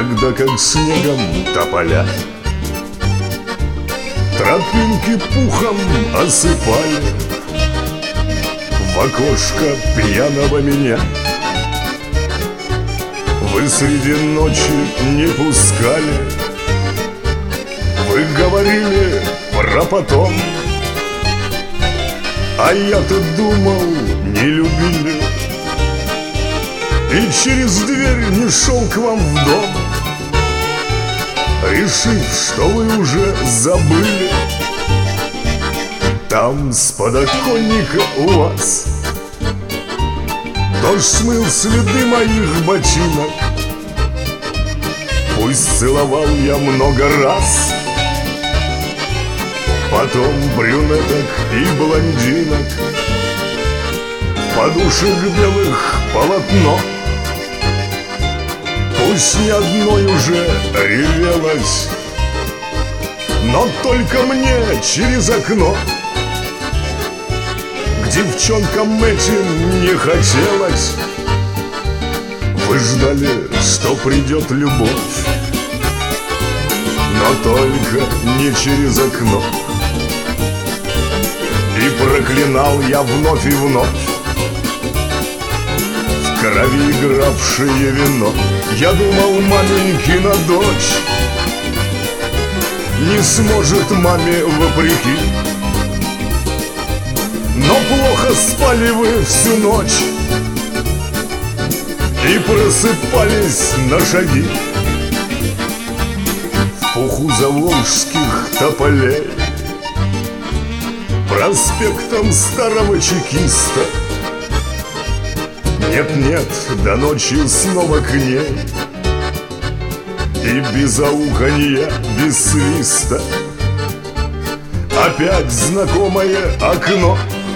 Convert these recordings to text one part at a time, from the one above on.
когда как снегом тополя тропинки пухом осыпали, в окошко пьяного меня вы среди ночи не пускали. Вы говорили про потом, а я-то думал, не любили, и через дверь не шел к вам в дом, решив, что вы уже забыли. Там с подоконника у вас дождь смыл следы моих ботинок. Пусть целовал я много раз потом брюнеток и блондинок, подушек белых полотно. Пусть ни одной уже ревелось, но только мне через окно. К девчонкам этим не хотелось. Вы ждали, что придет любовь, но только не через окно. И проклинал я вновь и вновь в крови игравшее вино. Я думал, маменькина дочь не сможет маме вопреки, но плохо спали вы всю ночь и просыпались на шаги в пуху заволжских тополей, проспектом старого чекиста. Нет-нет, до ночи снова к ней, и без ауканья, без свиста опять знакомое окно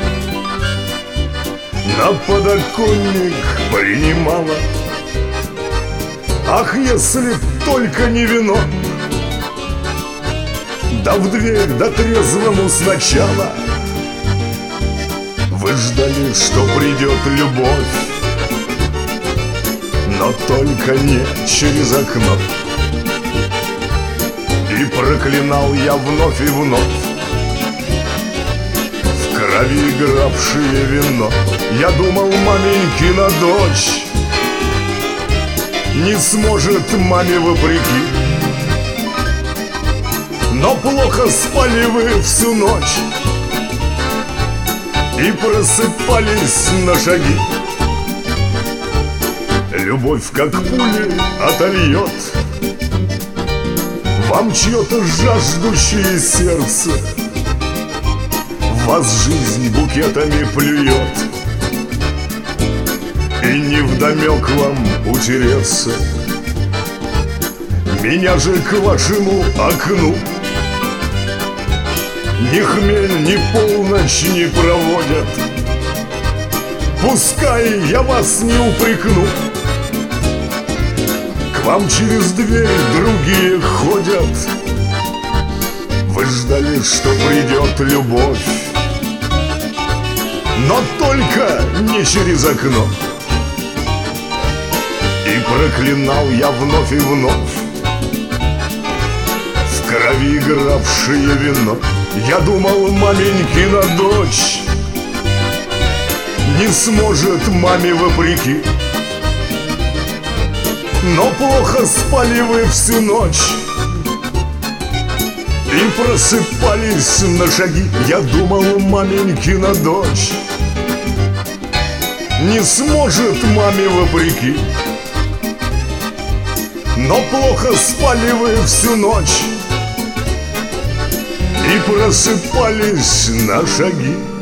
на подоконник принимала. Ах, если б только не вино, да в дверь, да трезвому сначала. Вы ждали, что придет любовь, но только не через окно. И проклинал я вновь и вновь в крови игравшее вино. Я думал, маменькина дочь не сможет маме вопреки, но плохо спали вы всю ночь и просыпались на шаги. Любовь, как пули, отольет вам чье-то жаждущее сердце, в вас жизнь букетами плюет, и невдомек вам утереться. Меня же к вашему окну ни хмель, ни полночь не проводят. Пускай я вас не упрекну, к вам через дверь другие ходят. Вы ждали, что придет любовь, но только не через окно. И проклинал я вновь и вновь в крови игравшее вино. Я думал, маменькина дочь не сможет маме вопреки, но плохо спали вы всю ночь и просыпались на шаги. Я думал, маменькина дочь не сможет маме вопреки, но плохо спали вы всю ночь и просыпались на шаги.